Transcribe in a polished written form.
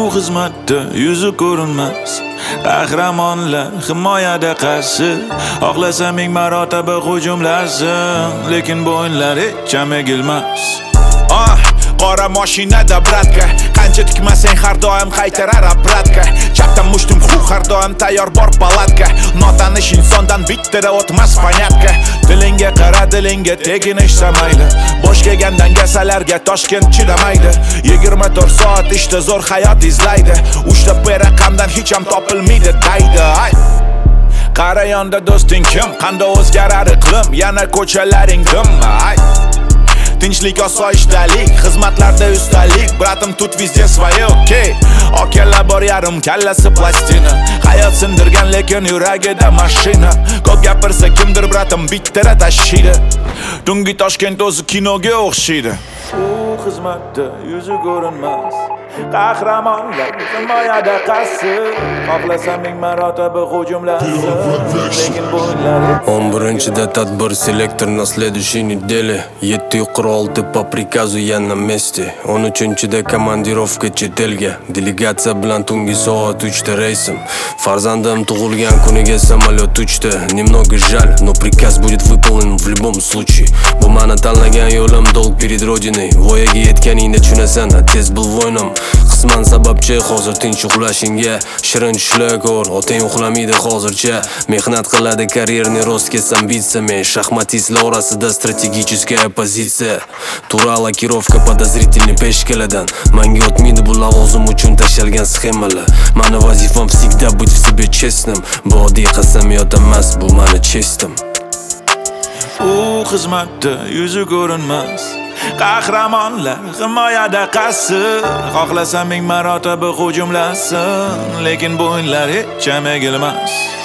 xizmatda yuzi ko'rinmas qahramonlar himoyada qarshi xohlasa ming marotaba hujumlasin, lekin bu o'yinlar hech ham egilmas. Qora mashinada bratka, qancha tikmasang har doim qaytarar obratga. Chapdan mushtum har doim tayyor bor palatka. Notanish insondan bittara o'tmas panyatka. Dilingga qara, dilingga tegin ishsamaydi. Bosh kelgandan gasalarga Toshkent chidamaydi. 24 soat ishda zo'r hayot izlaydi. Uchta bu raqamdan hech ham topilmaydi daydi. Qara yonda do'sting kim? Qanday o'zgarar iqlim? Yana ko'chalaring dim. Tinchlik, osoyishtalik, xizmatlarda ustalik. Bratim tut vizde svoye, okey. Okella bor yarim kallasi plastina. Hayot sindirgan lekin yuragida mashina. Ko'p gapirsa kimdir bratim bittara tashiydi. Tungi Toshkent o'zi kinoga o'xshaydi. U xizmatda yuzi ko'rinmas qahramonlar himoyada qarshi xohlasa ming marotaba hujumlasin, lekin bu o'yinlar 11-da tadbir selektor на следующей неделе. 7:06 по приказу я на месте. 13-da komandirovka chet elga. Delegatsiya bilan tungi soat 3da reysim. Farzandim tug'ilgan kuniga samolyot uchdi. Немного жаль, но приказ будет выполнен в любом случае. Bu meni tanlagan yo'lim, dolg перед родиной. Voyaga yetganingda tushunasan, tez bil voynim. Qisman sababchi hozir tinch uxlashingga. Shirin tushlar ko'r, otang uxlamaydi hozircha. Mehnat qiladi karyerni rostga с амбициями. Shaxmatistlar orasida strategическая позиция. Tura lakirovka подозрительный peshkaladan. Menga o'tmaydi bu lavozim uchun tashalgan sxemalar. Meni vazifam всегда быть в себе честным. Bu oddiy qasamyod emas, bu meni chestim. U xizmatda yuzi ko'rinmas qahramonlar himoyada qarshi xohlasa ming marotaba hujumlasin, lekin bu o'yinlar hech ham egilmas.